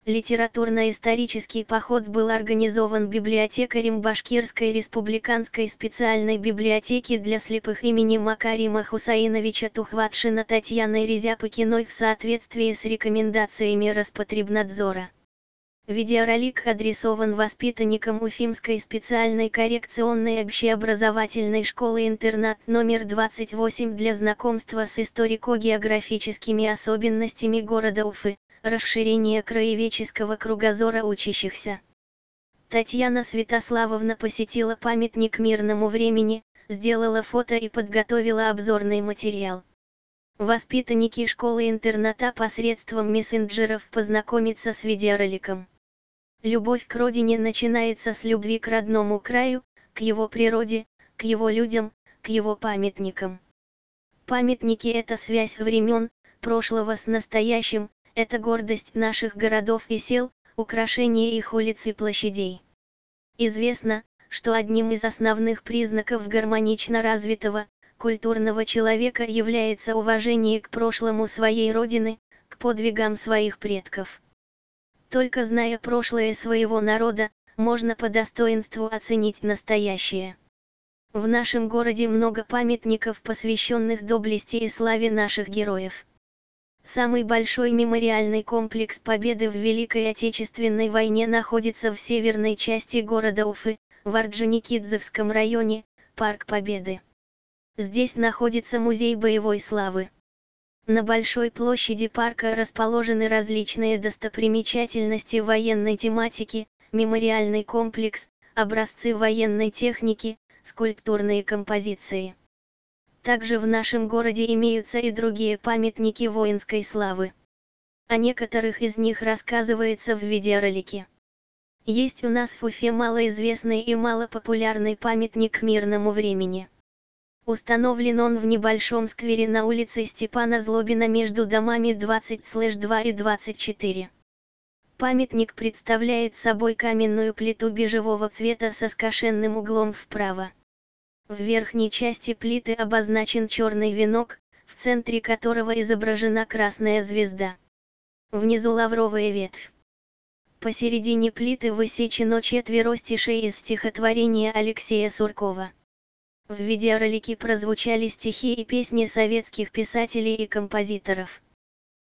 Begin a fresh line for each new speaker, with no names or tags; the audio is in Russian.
Литературно-исторический поход был организован библиотекарем Башкирской республиканской специальной библиотеки для слепых имени Макарима Хусаиновича Тухватшина Татьяной Резяпыкиной в соответствии с рекомендациями Роспотребнадзора. Видеоролик адресован воспитанникам Уфимской специальной коррекционной общеобразовательной школы-интернат номер 28 для знакомства с историко-географическими особенностями города Уфы, расширение краеведческого кругозора учащихся. Татьяна Святославовна посетила памятник мирному времени, сделала фото и подготовила обзорный материал. Воспитанники школы-интерната посредством мессенджеров познакомятся с видеороликом. Любовь к родине начинается с любви к родному краю, к его природе, к его людям, к его памятникам. Памятники — это связь времен, прошлого с настоящим, это гордость наших городов и сел, украшение их улиц и площадей. Известно, что одним из основных признаков гармонично развитого, культурного человека является уважение к прошлому своей родины, к подвигам своих предков. Только зная прошлое своего народа, можно по достоинству оценить настоящее. В нашем городе много памятников, посвященных доблести и славе наших героев. Самый большой мемориальный комплекс Победы в Великой Отечественной войне находится в северной части города Уфы, в Орджоникидзевском районе, Парк Победы. Здесь находится музей боевой славы. На большой площади парка расположены различные достопримечательности военной тематики, мемориальный комплекс, образцы военной техники, скульптурные композиции. Также в нашем городе имеются и другие памятники воинской славы. О некоторых из них рассказывается в видеоролике. Есть у нас в Уфе малоизвестный и малопопулярный памятник мирному времени. Установлен он в небольшом сквере на улице Степана Злобина между домами 20/2 и 24. Памятник представляет собой каменную плиту бежевого цвета со скошенным углом вправо. В верхней части плиты обозначен черный венок, в центре которого изображена красная звезда. Внизу лавровая ветвь. Посередине плиты высечено 4 стишей из стихотворения Алексея Суркова. В видеоролике прозвучали стихи и песни советских писателей и композиторов.